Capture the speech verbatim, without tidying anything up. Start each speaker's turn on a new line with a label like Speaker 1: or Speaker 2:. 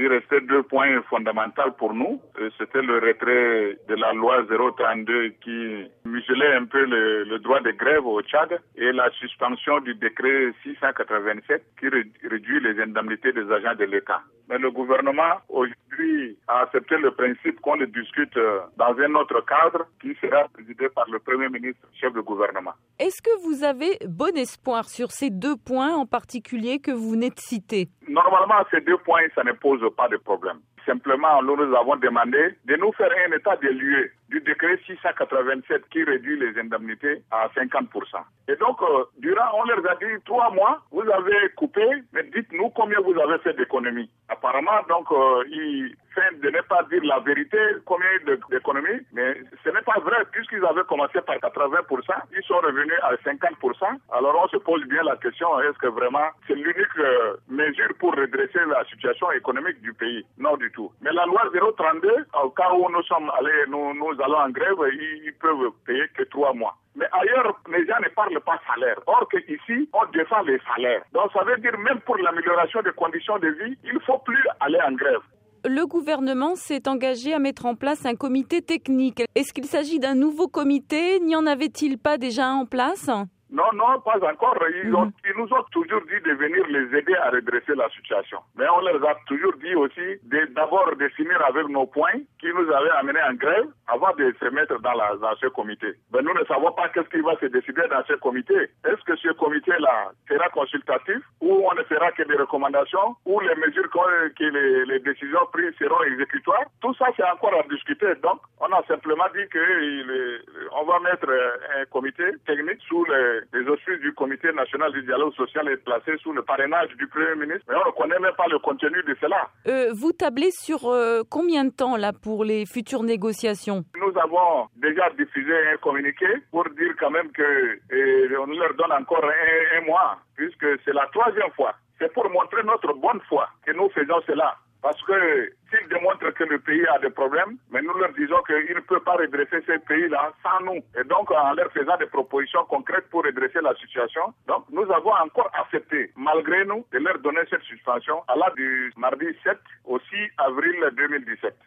Speaker 1: il restait deux points fondamentaux pour nous. C'était le retrait de la loi zéro trente-deux qui muselait un peu le, le droit de grève au Tchad et la suspension du décret six cent quatre-vingt-sept qui réduit les indemnités des agents de l'État. Mais le gouvernement, aujourd'hui, a accepté le principe qu'on le discute dans un autre cadre qui sera présidé par le Premier ministre, chef de gouvernement.
Speaker 2: Est-ce que vous avez bon espoir sur ces deux points en particulier que vous venez de citer?
Speaker 1: Normalement, ces deux points, ça ne pose pas de problème. Simplement, nous, nous avons demandé de nous faire un état des lieux du décret six cent quatre-vingt-sept qui réduit les indemnités à cinquante pour cent. Et donc, euh, durant, on leur a dit trois mois, vous avez coupé, mais dites-nous combien vous avez fait d'économies. Apparemment, donc, euh, ils feignent de ne pas dire la vérité, combien d'économies, mais ce n'est pas vrai, puisqu'ils avaient commencé par quatre-vingts pour cent, ils sont revenus à cinquante pour cent. Alors, on se pose bien la question, est-ce que vraiment c'est l'unique euh, mesure pour redresser la situation économique du pays? Non du tout. Mais la loi zéro trente-deux, au cas où nous sommes allés, nous, nous allons en grève, ils, ils peuvent payer que trois mois. Mais ailleurs, les gens ne parlent pas salaire. Or qu'ici, on défend les salaires. Donc ça veut dire même pour l'amélioration des conditions de vie, il ne faut plus aller en grève.
Speaker 2: Le gouvernement s'est engagé à mettre en place un comité technique. Est-ce qu'il s'agit d'un nouveau comité? N'y en avait-il pas déjà un en place?
Speaker 1: Non, non, pas encore. Ils, ont, ils nous ont toujours dit de venir les aider à redresser la situation. Mais on leur a toujours dit aussi de, d'abord de finir avec nos points qui nous avaient amenés en grève avant de se mettre dans, la, dans ce comité. Mais nous ne savons pas qu'est-ce qui va se décider dans ce comité. Est-ce que ce comité-là sera consultatif ou on ne fera que des recommandations ou les mesures que les, les décisions prises seront exécutoires? Tout ça, c'est encore à discuter. Donc, on a simplement dit qu'on va mettre un comité technique sous les Les auspices du Comité national du dialogue social est placé sous le parrainage du Premier ministre, mais on ne connaît même pas le contenu de cela.
Speaker 2: Euh, vous tablez sur euh, combien de temps là pour les futures négociations?
Speaker 1: Nous avons déjà diffusé un communiqué pour dire quand même que et on leur donne encore un, un mois, puisque c'est la troisième fois. C'est pour montrer notre bonne foi que nous faisons cela. Parce que s'ils démontrent que le pays a des problèmes, mais nous leur disons qu'ils ne peuvent pas redresser ce pays-là sans nous. Et donc, en leur faisant des propositions concrètes pour redresser la situation, donc nous avons encore accepté, malgré nous, de leur donner cette suspension à la du mardi sept au six avril deux mille dix-sept.